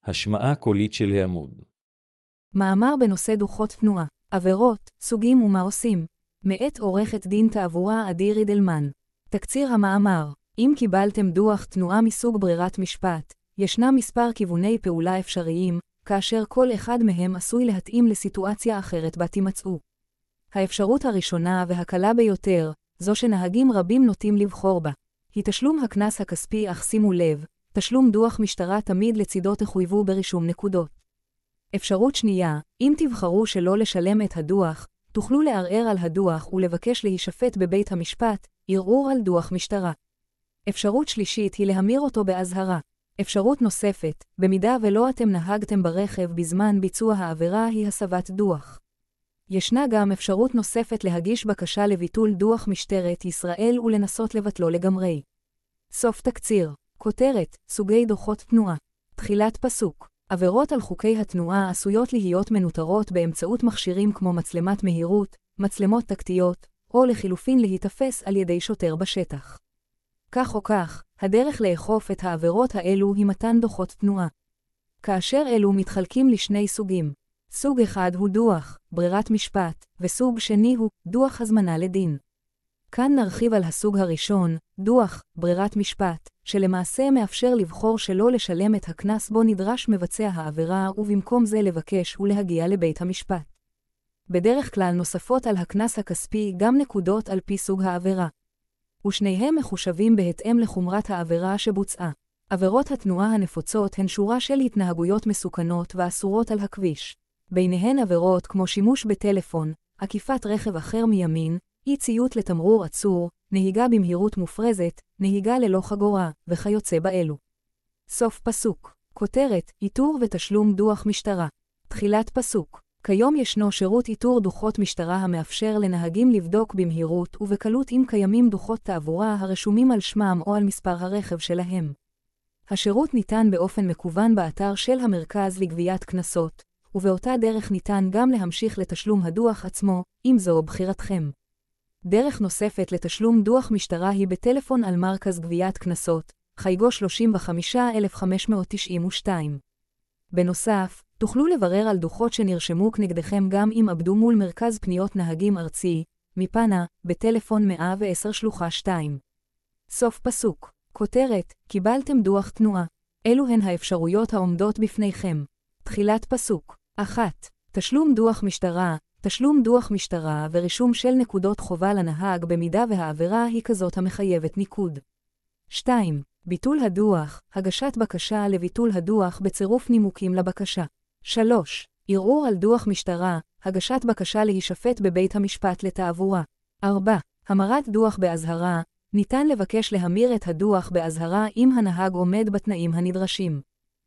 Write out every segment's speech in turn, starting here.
השמעה קולית של העמוד. מאמר בנושא דוחות תנועה, עבירות, סוגים ומה עושים. מאת עורכת דין תעבורה עדי רידלמן. תקציר המאמר: אם קיבלתם דוח תנועה מסוג ברירת משפט, ישנם מספר כיווני פעולה אפשריים, כאשר כל אחד מהם עשוי להתאים לסיטואציה אחרת בה תימצאו. האפשרות הראשונה והקלה ביותר, זו שנהגים רבים נוטים לבחור בה, היא תשלום הקנס הכספי, אך שימו לב, תשלום דוח משטרה תמיד לצידו תחויבו ברישום נקודות. אפשרות שנייה, אם תבחרו שלא לשלם את הדוח, תוכלו לערער על הדוח ולבקש להישפט בבית המשפט, ערעור על דוח משטרה. אפשרות שלישית היא להמיר אותו באזהרה. אפשרות נוספת, במידה ולא אתם נהגתם ברכב בזמן ביצוע העבירה, היא הסבת דוח. ישנה גם אפשרות נוספת להגיש בקשה לביטול דוח משטרת ישראל ולנסות לבטלו לגמרי. סוף תקציר. כותרת: סוגי דוחות תנועה. תחילת פסוק: עבירות על חוקי התנועה עשויות להיות מנוטרות באמצעות מכשירים כמו מצלמת מהירות, מצלמות טקטיות, או לחילופין להיתפס על ידי שוטר בשטח. כך או כך, הדרך לאכוף את העבירות האלו היא מתן דוחות תנועה. כאשר אלו מתחלקים לשני סוגים. סוג אחד הוא דוח, ברירת משפט, וסוג שני הוא דוח הזמנה לדין. כאן נרחיב על הסוג הראשון, דוח, ברירת משפט, שלמעשה מאפשר לבחור שלא לשלם את הקנס בו נדרש מבצע העבירה ובמקום זה לבקש ולהגיע לבית המשפט. בדרך כלל נוספות על הקנס הכספי גם נקודות על פי סוג העבירה. ושניהם מחושבים בהתאם לחומרת העבירה שבוצעה. עבירות התנועה הנפוצות הן שורה של התנהגויות מסוכנות ואסורות על הכביש. ביניהן עבירות כמו שימוש בטלפון, עקיפת רכב אחר מימין, אי ציות לתמרור עצור, נהיגה במהירות מופרזת, נהיגה ללא חגורה, וכיוצא באלו. סוף פסוק. כותרת: איתור ותשלום דוח משטרה. תחילת פסוק: כיום ישנו שירות איתור דוחות משטרה המאפשר לנהגים לבדוק במהירות ובקלות אם קיימים דוחות תעבורה הרשומים על שמם או על מספר הרכב שלהם. השירות ניתן באופן מקוון באתר של המרכז לגביית קנסות, ובאותה דרך ניתן גם להמשיך לתשלום הדוח עצמו, אם זו בחירתכם. דרך נוספת לתשלום דוח משטרה היא בטלפון על מרכז גביית קנסות, חייגו 35,592. בנוסף, תוכלו לברר על דוחות שנרשמו כנגדכם גם אם עבדו מול מרכז פניות נהגים ארצי, מפנה, בטלפון 110 שלוחה 2. סוף פסוק. כותרת: קיבלתם דוח תנועה. אלו הן האפשרויות העומדות בפניכם. תחילת פסוק. 1. תשלום דוח משטרה. תשלום דוח משטרה ורישום של נקודות חובה לנהג במידה והעבירה היא כזאת המחייבת ניקוד. 2. ביטול הדוח, הגשת בקשה לביטול הדוח בצירוף נימוקים לבקשה. 3. ערעור על דוח משטרה, הגשת בקשה להישפט בבית המשפט לתעבורה. 4. המרת דוח באזהרה, ניתן לבקש להמיר את הדוח באזהרה אם הנהג עומד בתנאים הנדרשים.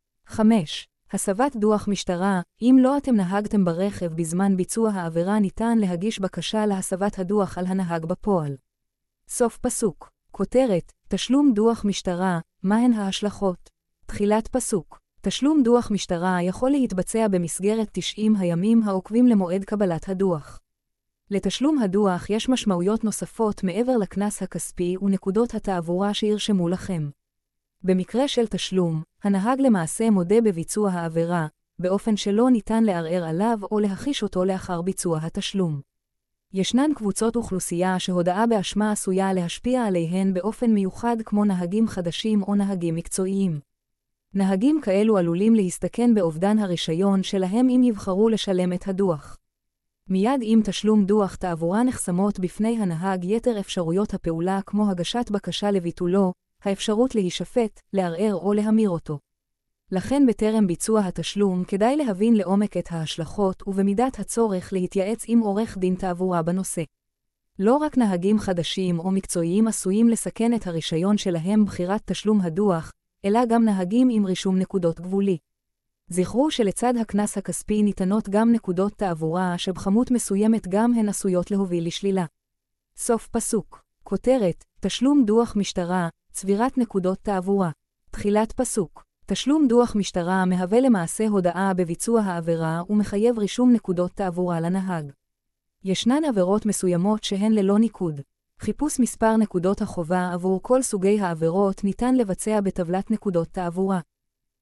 5. הסבת דוח משטרה, אם לא אתם נהגתם ברכב בזמן ביצוע העבירה ניתן להגיש בקשה להסבת הדוח על הנהג בפועל. סוף פסוק. כותרת: תשלום דוח משטרה, מהן ההשלכות? תחילת פסוק. תשלום דוח משטרה יכול להתבצע במסגרת 90 הימים העוקבים למועד קבלת הדוח. לתשלום הדוח יש משמעויות נוספות מעבר לקנס הכספי ונקודות התעבורה שירשמו לכם. במקרה של תשלום, הנהג למעשה מודה בביצוע העבירה, באופן שלא ניתן לערער עליו או להחיש אותו לאחר ביצוע התשלום. ישנן קבוצות אוכלוסייה שהודעה באשמה עשויה להשפיע עליהן באופן מיוחד כמו נהגים חדשים או נהגים מקצועיים. נהגים כאלו עלולים להסתכן באובדן הרישיון שלהם אם יבחרו לשלם את הדוח. מיד עם תשלום דוח תעבורה נחסמות בפני הנהג יתר אפשרויות הפעולה כמו הגשת בקשה לביטולו, האפשרות להישפט, לערער או להמיר אותו. לכן בטרם ביצוע התשלום כדאי להבין לעומק את ההשלכות ובמידת הצורך להתייעץ עם עורך דין תעבורה בנושא. לא רק נהגים חדשים או מקצועיים עשויים לסכן את הרישיון שלהם בחירת תשלום הדוח, אלא גם נהגים עם רישום נקודות גבולי. זכרו שלצד הקנס הכספי ניתנות גם נקודות תעבורה שבכמות מסוימת גם הן עשויות להוביל לשלילה. סוף פסוק. כותרת: תשלום דוח משטרה, צבירת נקודות תעבורה. תחילת פסוק. תשלום דוח משטרה מהווה למעשה הודעה בביצוע העבירה ומחייב רישום נקודות תעבורה לנהג. ישנן עבירות מסוימות שהן ללא ניקוד. חיפוש מספר נקודות החובה עבור כל סוגי העבירות ניתן לבצע בטבלת נקודות תעבורה.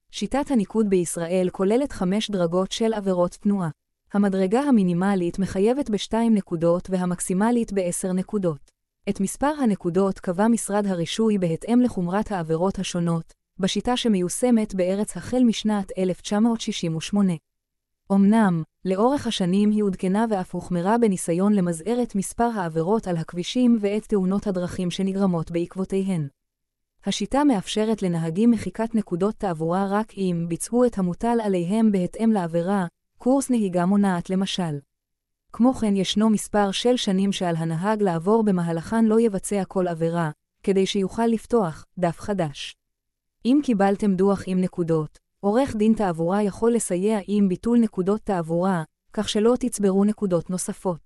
שיטת הניקוד בישראל כוללת 5 דרגות של עבירות תנועה. המדרגה המינימלית מחייבת ב2 נקודות והמקסימלית ב10 נקודות. את מספר הנקודות קבע משרד הרישוי בהתאם לחומרת העבירות השונות, בשיטה שמיושמת בארץ החל משנת 1968. אמנם, לאורך השנים היא עודכנה ואף הוחמרה בניסיון למזער את מספר העבירות על הכבישים ואת תאונות הדרכים שנגרמות בעקבותיהן. השיטה מאפשרת לנהגים מחיקת נקודות תעבורה רק אם ביצעו את המוטל עליהם בהתאם לעבירה, קורס נהיגה מונעת למשל. כמו כן ישנו מספר של שנים שעל הנהג לעבור במהלכן לא יבצע כל עבירה, כדי שיוכל לפתוח דף חדש. אם קיבלתם דוח עם נקודות, עורך דין תעבורה יכול לסייע עם ביטול נקודות תעבורה, כך שלא תצברו נקודות נוספות.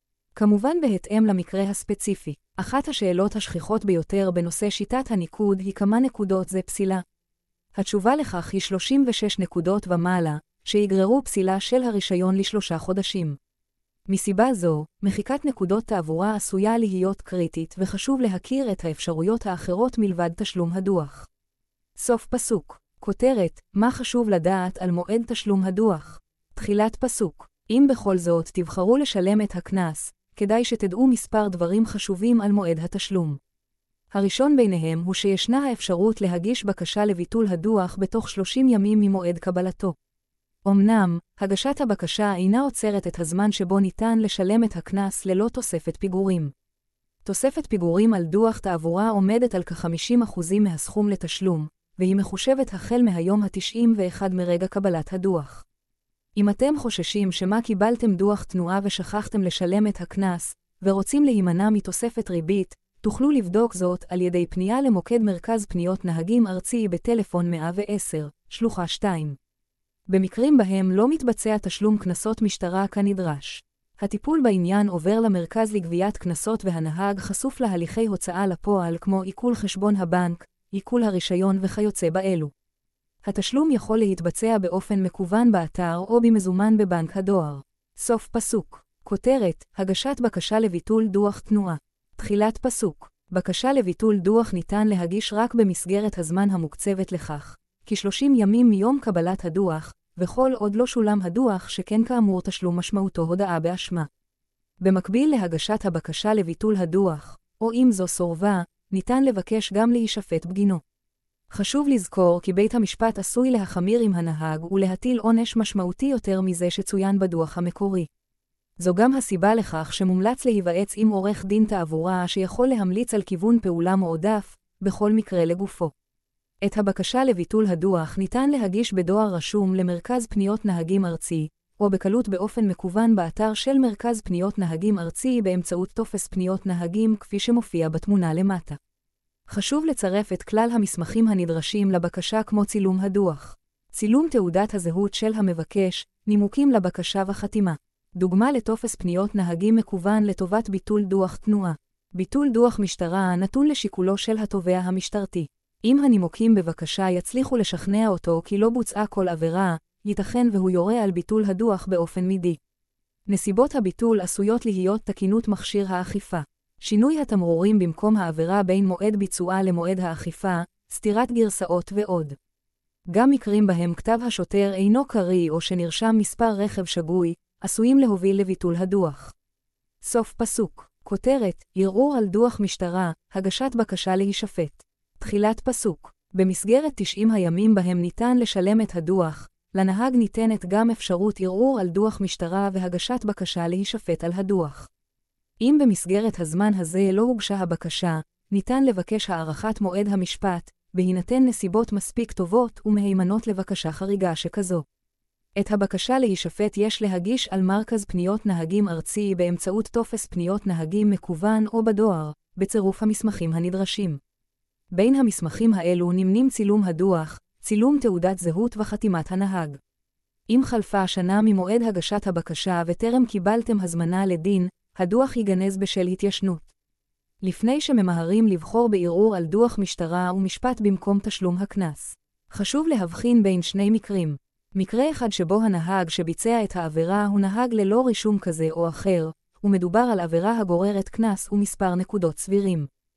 כמובן בהתאם למקרה הספציפי. אחת השאלות השכיחות ביותר בנושא שיטת הניקוד היא כמה נקודות זה פסילה. התשובה לכך היא 36 נקודות ומעלה, שיגררו פסילה של הרישיון ל3 חודשים. מסיבה זו, מחיקת נקודות תעבורה עשויה להיות קריטית וחשוב להכיר את האפשרויות האחרות מלבד תשלום הדוח. סוף פסוק. כותרת, מה חשוב לדעת על מועד תשלום הדוח? תחילת פסוק. אם בכל זאת תבחרו לשלם את הקנס, כדאי שתדעו מספר דברים חשובים על מועד התשלום. הראשון ביניהם הוא שישנה האפשרות להגיש בקשה לביטול הדוח בתוך 30 ימים ממועד קבלתו. אמנם, הגשת הבקשה אינה עוצרת את הזמן שבו ניתן לשלם את הקנס ללא תוספת פיגורים. תוספת פיגורים על דוח תעבורה עומדת על כ-50% מהסכום לתשלום, והיא מחושבת החל מהיום ה-91 מרגע קבלת הדוח. אם אתם חוששים שמה קיבלתם דוח תנועה ושכחתם לשלם את הקנס, ורוצים להימנע מתוספת ריבית, תוכלו לבדוק זאת על ידי פנייה למוקד מרכז פניות נהגים ארצי בטלפון 110, שלוחה 2. במקרים בהם לא מתבצע תשלום קנסות משטרה כנדרש. הטיפול בעניין עובר למרכז לגביית קנסות והנהג חשוף להליכי הוצאה לפועל כמו עיקול חשבון הבנק, עיקול הרישיון וכיוצא באלו. התשלום יכול להתבצע באופן מקוון באתר או במזומן בבנק הדואר. סוף פסוק. כותרת, הגשת בקשה לביטול דוח תנועה. תחילת פסוק. בקשה לביטול דוח ניתן להגיש רק במסגרת הזמן המוקצבת לכך, כ-30 ימים מיום קבלת הדוח, וכל עוד לא שולם הדוח שכן כאמור תשלום משמעותו הודאה באשמה. במקביל להגשת הבקשה לביטול הדוח, או אם זו סורבה, ניתן לבקש גם להישפט בגינו. חשוב לזכור כי בית המשפט עשוי להחמיר עם הנהג ולהטיל עונש משמעותי יותר מזה שצוין בדוח המקורי. זו גם הסיבה לכך שמומלץ להיוועץ עם עורך דין תעבורה שיכול להמליץ על כיוון פעולה מועדף, בכל מקרה לגופו. את הבקשה לביטול הדוח ניתן להגיש בדואר רשום למרכז פניות נהגים ארצי, או בקלות באופן מקוון באתר של מרכז פניות נהגים ארצי באמצעות טופס פניות נהגים כפי שמופיע בתמונה למטה. חשוב לצרף את כלל המסמכים הנדרשים לבקשה כמו צילום הדוח, צילום תעודת הזהות של המבקש, נימוקים לבקשה וחתימה. דוגמה לטופס פניות נהגים מקוון לטובת ביטול דוח תנועה. ביטול דוח משטרה נתון לשיקולו של התובע המשטרתי. אם הנימוקים בבקשה יצליחו לשכנע אותו כי לא בוצעה כל עבירה, ייתכן והוא יורה על ביטול הדוח באופן מידי. נסיבות הביטול עשויות להיות תקינות מכשיר האכיפה. שינוי התמרורים במקום העבירה בין מועד ביצועה למועד האכיפה, סתירת גרסאות ועוד. גם מקרים בהם כתב השוטר אינו קריא או שנרשם מספר רכב שגוי, עשויים להוביל לביטול הדוח. סוף פסוק. כותרת, ערעור על דוח משטרה, הגשת בקשה להישפט. תחילת פסוק. במסגרת 90 הימים בהם ניתן לשלם את הדוח, לנהג ניתנת גם אפשרות ערעור על דוח משטרה והגשת בקשה להישפט על הדוח. אם במסגרת הזמן הזה לא הוגשה הבקשה, ניתן לבקש הארכת מועד המשפט, בהינתן נסיבות מספיק טובות ומהימנות לבקשה חריגה שכזו. את הבקשה להישפט יש להגיש על מרכז פניות נהגים ארצי באמצעות טופס פניות נהגים מקוון או בדואר, בצירוף המסמכים הנדרשים. בין המסמכים האלו נמנים צילום הדוח, צילום תעודת זהות וחתימת הנהג. אם חלפה שנה ממועד הגשת הבקשה וטרם קיבלתם הזמנה לדין, הדוח ייגנז בשל התיישנות. לפני שממהרים לבחור בערעור על דוח משטרה ומשפט במקום תשלום הקנס. חשוב להבחין בין שני מקרים. מקרה אחד שבו הנהג שביצע את העבירה הוא נהג ללא רישום כזה או אחר, ומדובר על עבירה הגוררת קנס ומספר נקודות סבירים.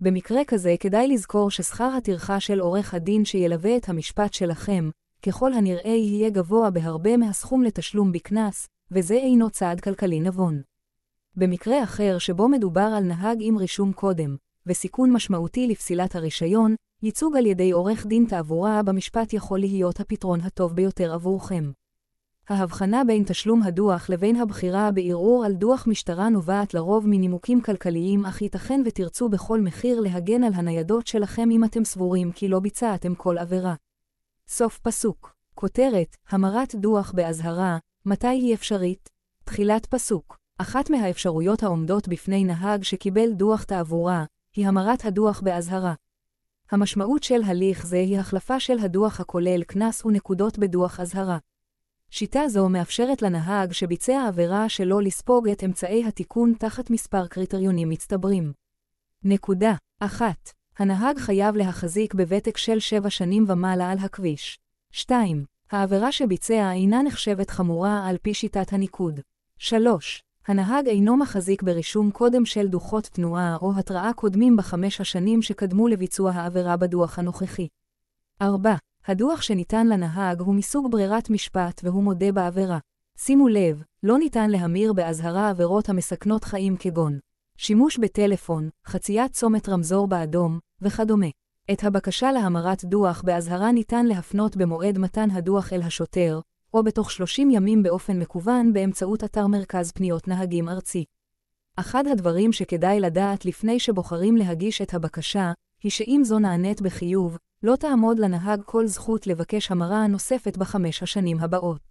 במקרה כזה כדאי לזכור ששכר הטרחה של עורך הדין שילווה את המשפט שלכם, ככל הנראה יהיה גבוה בהרבה מהסכום לתשלום בקנס, וזה אינו צעד כלכלי נבון. במקרה אחר שבו מדובר על נהג עם רישום קודם, וסיכון משמעותי לפסילת הרישיון, ייצוג על ידי עורך דין תעבורה במשפט יכול להיות הפתרון הטוב ביותר עבורכם. ההבחנה בין תשלום הדוח לבין הבחירה בערעור על דוח משטרה נובעת לרוב מנימוקים כלכליים, אך ייתכן ותרצו בכל מחיר להגן על הניידות שלכם אם אתם סבורים כי לא ביצעתם כל עבירה. סוף פסוק. כותרת, המרת דוח באזהרה, מתי היא אפשרית? תחילת פסוק. אחת מהאפשרויות העומדות בפני נהג שקיבל דוח תעבורה, היא המרת הדוח באזהרה. המשמעות של הליך זה היא החלפה של הדוח הכולל קנס ונקודות בדוח אזהרה. שיטה זו מאפשרת לנהג שביצע עבירה שלא לספוג את אמצעי התיקון תחת מספר קריטריונים מצטברים. נקודה 1. הנהג חייב להחזיק בוותק של 7 שנים ומעלה על הכביש. 2. העבירה שביצע אינה נחשבת חמורה על פי שיטת הניקוד. 3. הנהג אינו מחזיק ברישום קודם של דוחות תנועה או התראה קודמים ב5 השנים שקדמו לביצוע העבירה בדוח הנוכחי. 4. הדוח שניתן לנהג הוא מסוג ברירת משפט והוא מודה בעבירה. שימו לב, לא ניתן להמיר באזהרה עבירות המסכנות חיים כגון שימוש בטלפון, חציית צומת רמזור באדום, וכדומה. את הבקשה להמרת דוח באזהרה ניתן להפנות במועד מתן הדוח אל השוטר, או בתוך 30 ימים באופן מקוון באמצעות אתר מרכז פניות נהגים ארצי. אחד הדברים שכדאי לדעת לפני שבוחרים להגיש את הבקשה, היא שאם זו נענית בחיוב, לא תעמוד לנהג כל זכות לבקש המרה נוספת ב5 השנים הבאות.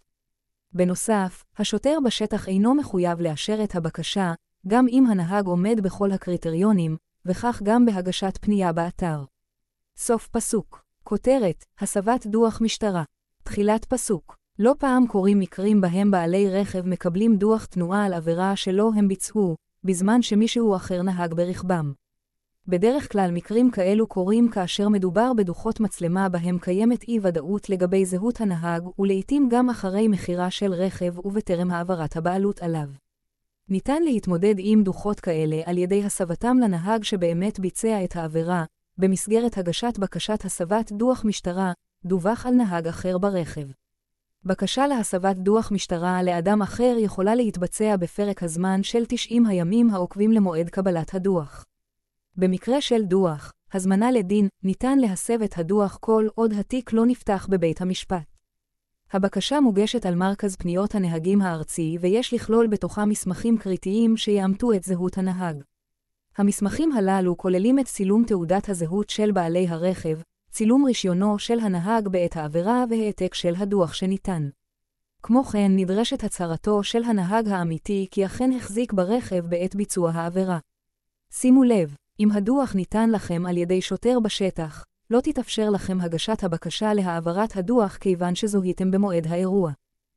בנוסף, השוטר בשטח אינו מחויב לאשר את הבקשה, גם אם הנהג עומד בכל הקריטריונים, וכך גם בהגשת פנייה באתר. סוף פסוק. כותרת, הסבת דוח משטרה. תחילת פסוק. לא פעם קורים מקרים בהם בעלי רכב מקבלים דוח תנועה על עבירה שלא הם ביצעו, בזמן שמישהו אחר נהג ברכבם. בדרך כלל מקרים כאלו קורים כאשר מדובר בדוחות מצלמה בהם קיימת אי-ודאות לגבי זהות הנהג ולעיתים גם אחרי מחירה של רכב ובטרם העברת הבעלות עליו. ניתן להתמודד עם דוחות כאלה על ידי הסבתם לנהג שבאמת ביצע את העבירה, במסגרת הגשת בקשת הסבת דוח משטרה, דווח על נהג אחר ברכב. בקשה להסבת דוח משטרה לאדם אחר יכולה להתבצע בפרק הזמן של 90 הימים העוקבים למועד קבלת הדוח. במקרה של דוח, הזמנה לדין, ניתן להסב את הדוח כל עוד התיק לא נפתח בבית המשפט. הבקשה מוגשת על מרכז פניות הנהגים הארצי ויש לכלול בתוכה מסמכים קריטיים שיאמתו את זהות הנהג. המסמכים הללו כוללים את צילום תעודת הזהות של בעלי הרכב, צילום רישיונו של הנהג בעת העבירה והעתק של הדוח שניתן. כמו כן נדרשת הצהרתו של הנהג האמיתי כי אכן החזיק ברכב בעת ביצוע העבירה. שימו לב, אם הדוח ניתן לכם על ידי שוטר בשטח, לא תתאפשר לכם הגשת הבקשה להעברת הדוח כיוון שזוהיתם במועד האירוע.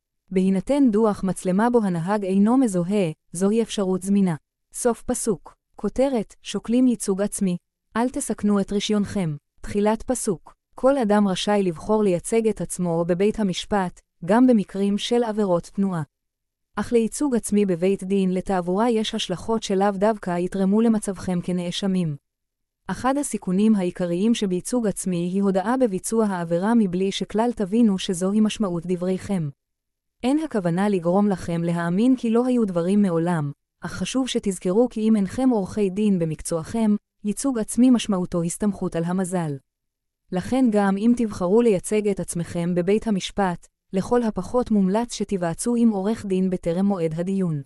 בהינתן דוח מצלמה בו הנהג אינו מזוהה, זוהי אפשרות זמינה. סוף פסוק. כותרת, שוקלים ייצוג עצמי. אל תסכנו את רישיונכם. תחילת פסוק. כל אדם רשאי לבחור לייצג את עצמו בבית המשפט, גם במקרים של עבירות תנועה. אך לייצוג עצמי בבית דין לתעבורה יש השלכות שלאו דווקא יתרמו למצבכם כנאשמים. אחד הסיכונים העיקריים שבייצוג עצמי היא הודאה בביצוע העבירה מבלי שכלל תבינו שזוהי משמעות דבריכם. אין הכוונה לגרום לכם להאמין כי לא היו דברים מעולם, אך חשוב שתזכרו כי אם אינכם עורכי דין במקצועכם, ייצוג עצמי משמעותו הסתמכות על המזל. לכן גם אם תבחרו לייצג את עצמכם בבית המשפט, לכל הפחות מומלץ שתיוועצו עם עורך דין בטרם מועד הדיון.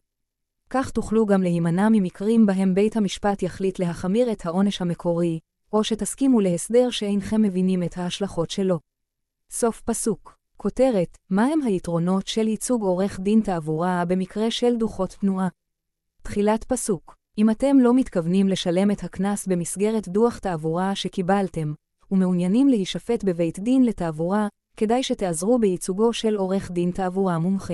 כך תוכלו גם להימנע ממקרים בהם בית המשפט יחליט להחמיר את העונש המקורי, או שתסכימו להסדר שאינכם מבינים את ההשלכות שלו. סוף פסוק. כותרת, מהם היתרונות של ייצוג עורך דין תעבורה במקרה של דוחות תנועה? תחילת פסוק. אם אתם לא מתכוונים לשלם את הקנס במסגרת דוח תעבורה שקיבלתם, ומעוניינים להישפט בבית דין לתעבורה, כדאי שתעזרו בייצוגו של עורך דין תעבורה מומחה.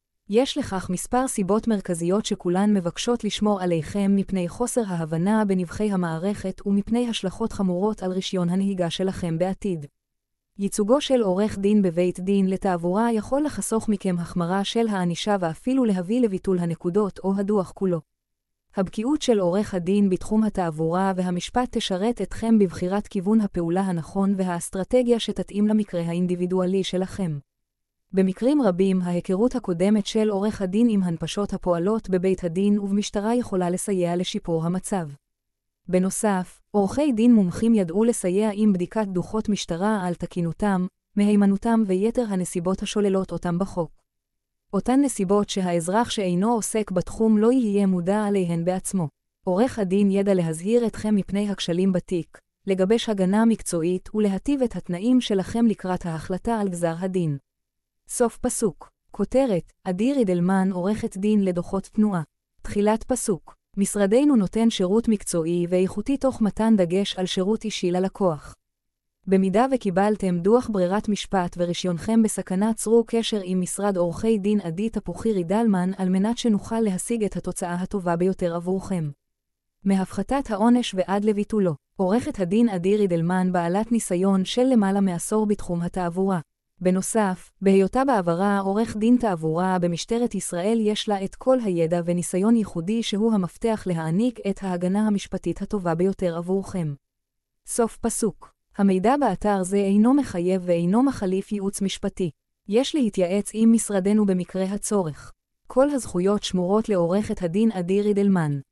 יש לכך מספר סיבות מרכזיות שכולן מבקשות לשמור עליכם מפני חוסר ההבנה בנבחי המערכת ומפני השלכות חמורות על רישיון הנהיגה שלכם בעתיד. ייצוגו של עורך דין בבית דין לתעבורה יכול לחסוך מכם החמרה של הענישה ואפילו להביא לביטול הנקודות או הדוח כולו. הבקיאות של עורך הדין בתחום התעבורה והמשפט תשרת אתכם בבחירת כיוון הפעולה הנכון והאסטרטגיה שתתאים למקרה האינדיבידואלי שלכם. במקרים רבים, ההיכרות הקודמת של עורך הדין עם הנפשות הפועלות בבית הדין ובמשטרה יכולה לסייע לשיפור המצב. בנוסף, עורכי דין מומחים ידעו לסייע עם בדיקת דוחות משטרה על תקינותם, מהימנותם ויתר הנסיבות השוללות אותם בחוק. אותן נסיבות שהאזרח שאינו עוסק בתחום לא יהיה מודע עליהן בעצמו. עורך הדין ידע להזהיר אתכם מפני הכשלים בתיק, לגבש הגנה מקצועית ולהטיב את התנאים שלכם לקראת ההחלטה על גזר הדין. סוף פסוק. כותרת, עדי רידלמן עורכת דין לדוחות תנועה. תחילת פסוק. משרדנו נותן שירות מקצועי ואיכותי תוך מתן דגש על שירות אישי ללקוח. במידה וקיבלתם דוח ברירת משפט ורישיונכם בסכנה, צרו קשר עם משרד עורכי דין עדי תפוחי רידלמן על מנת שנוכל להשיג את התוצאה הטובה ביותר עבורכם. מהפחתת העונש ועד לביטולו. עורכת הדין עדי רידלמן בעלת ניסיון של למעלה מעשור בתחום התעבורה. בנוסף, בהיותה בעברה עורך דין תעבורה במשטרת ישראל יש לה את כל הידע וניסיון ייחודי שהוא המפתח להעניק את ההגנה המשפטית הטובה ביותר עבורכם. סוף פסוק. המידע באתר זה אינו מחייב ואינו מחליף ייעוץ משפטי. יש להתייעץ עם משרדנו במקרה הצורך. כל הזכויות שמורות לעורכת הדין עדי רידלמן.